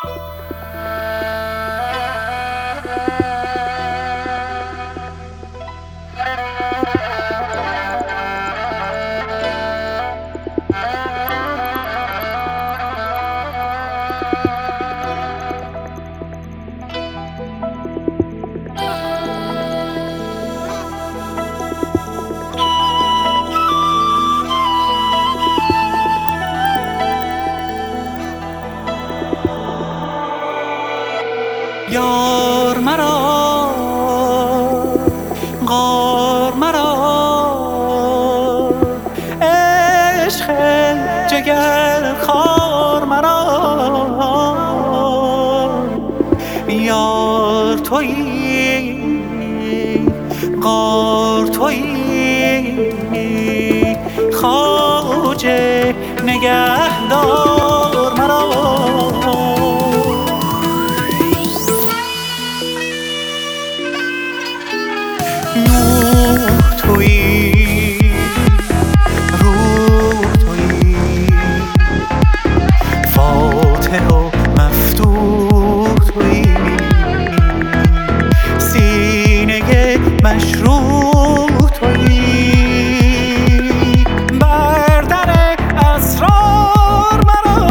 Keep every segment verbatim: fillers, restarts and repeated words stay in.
یار مرا غار مرا عشق جگر خار مرا یار تویی غار تویی خواجه نگهدار مرا تویی روح تویی فاتح و مفتوح تویی سینه مشروح تویی بر در اسرار مرا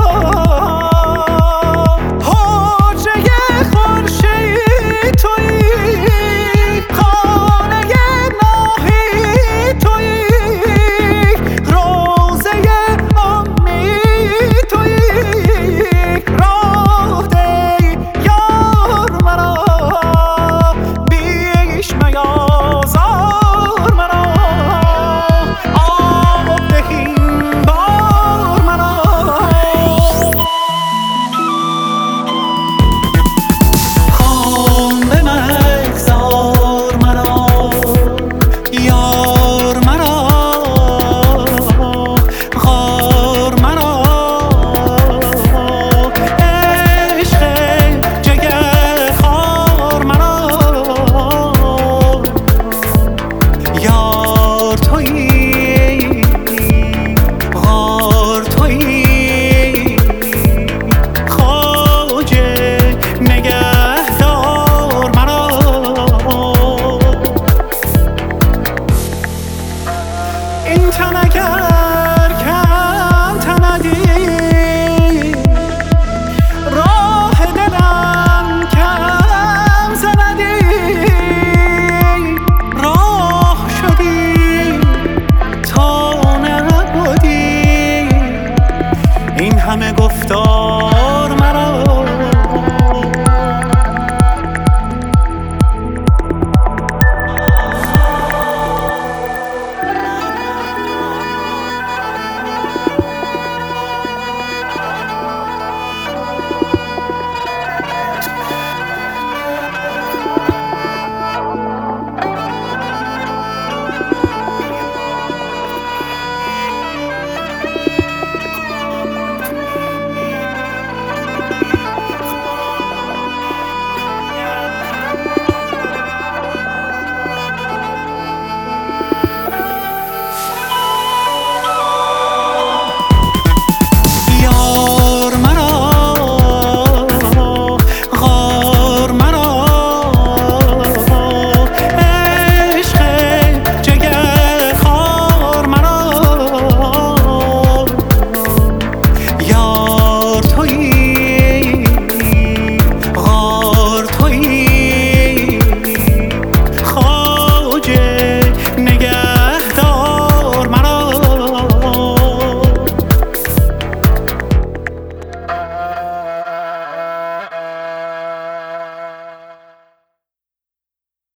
حجره خورشید تویی تن اگر کم تندی راه دلم کم زندی راه شدی تا نبودی این همه گفتار مرا